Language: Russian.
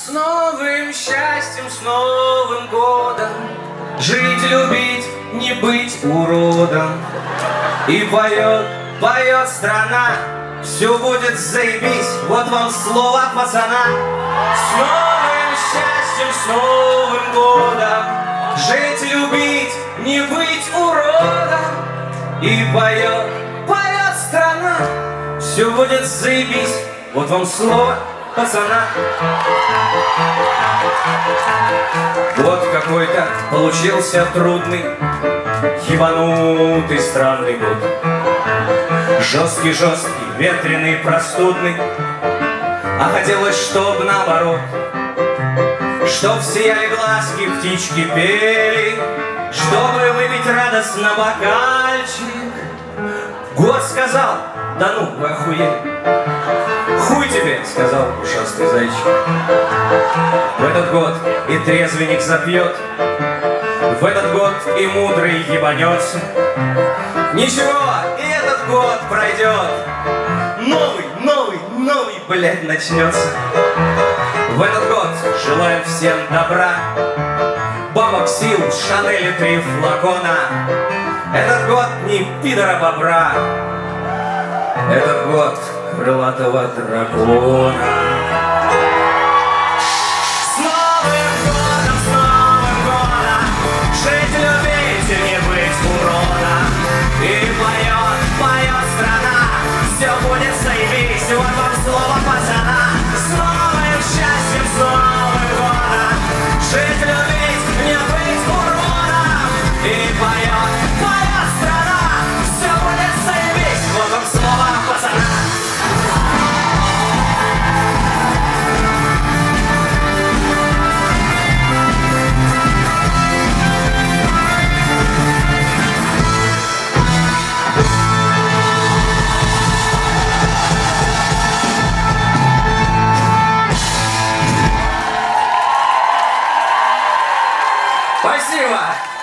С новым счастьем, с Новым годом, жить, любить, не быть уродом. И поет, поет страна, все будет заебись, вот вам слово пацана. С новым счастьем, с Новым годом, жить, любить, не быть уродом. И поет, поет страна, все будет заебись, вот вам слово пацана. Вот какой-то получился трудный, ебанутый, странный год. Жесткий, ветреный, простудный. А хотелось, чтоб наоборот, чтоб сияли глазки, птички пели, чтобы выпить радостно бокальчик. Год сказал: да ну, вы охуели. Хуй тебе, сказал ушастый зайчик. В этот год и трезвенник запьет, в этот год и мудрый ебанется. Ничего, и этот год пройдет, новый, блядь, начнется. В этот год желаем всем добра, бабок, сил, Шанели 3 флакона. Этот год не пидора-бобра, этот год крылатого дракона. С Новым годом, жить, любить и не быть уродом. И поет страна, все будет заебись, вот вам слово пацана. С новым счастьем, с Новым годом, жить, любить, не быть уродом. И поет страна, все будет заебись, вот вам слово пацана. Спасибо!